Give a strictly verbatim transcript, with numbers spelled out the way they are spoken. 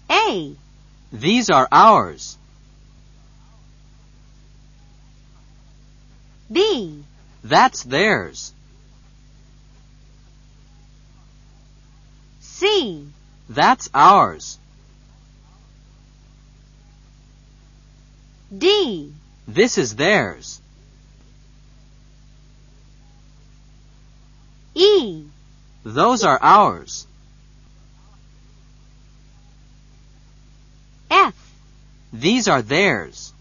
A. These are ours. B. That's theirs. C. That's ours. D. This is theirs. E. Those are ours. F. These are theirs.